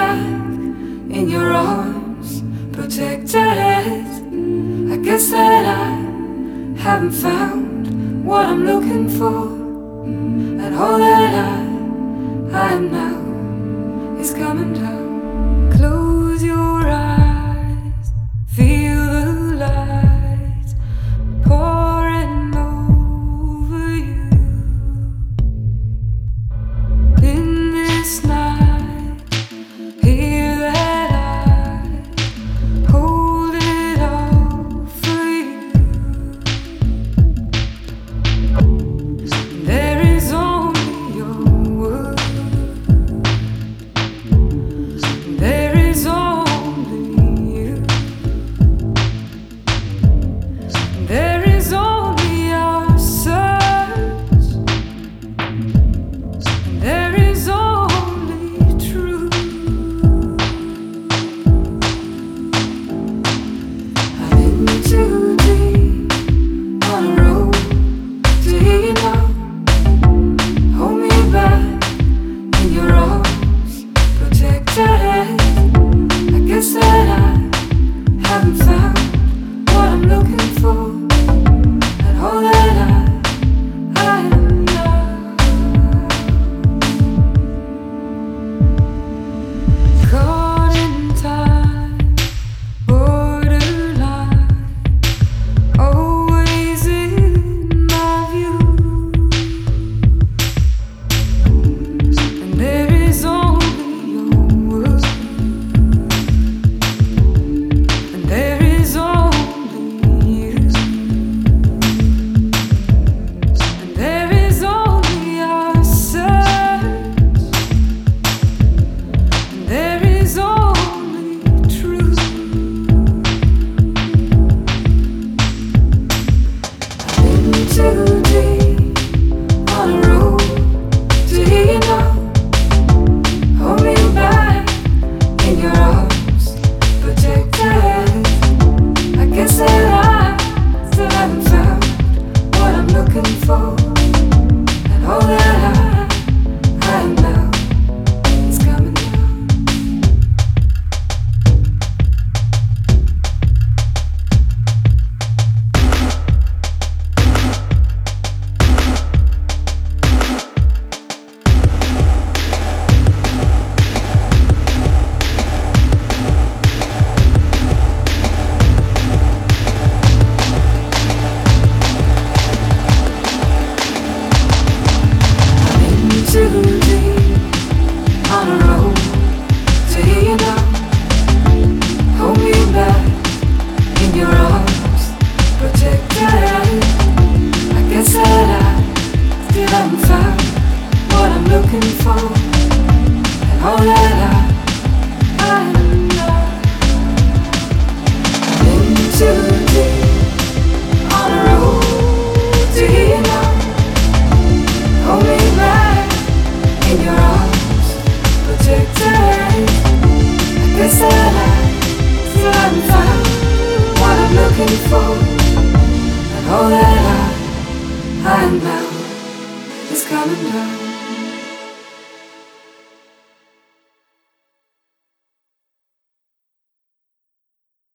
back in your arms, protected. I guess that I haven't found what I'm looking for, and all that I am now is coming down. Close your eyes, feel the light pouring over you. In this night, hear that I hold it all for you. There is only your word. There is only you. There is only our search. There is only truth. I'm in too deep on a road to hear you now. Hold me back in your arms, protected. I guess that I haven't found what I'm looking for, and all that I am now. Caught in time, borderline, always in my view. And there is only your word. And there is only you. And there is only our search. And there is only truth. I've been too deep on a road to hear you now. Hold me back in your arms, protected. I guess that I still haven't found what I'm looking for, and all that I am now is coming down. Too deep on a road to hear you now. Hold me back in your arms, protected. I guess that I still haven't found what I'm looking for, and all that I am now. I've been too deep on a road to hear you now. Hold me back in your arms, protected. I guess that I still haven't found what I'm looking for, and all that I am now is coming down.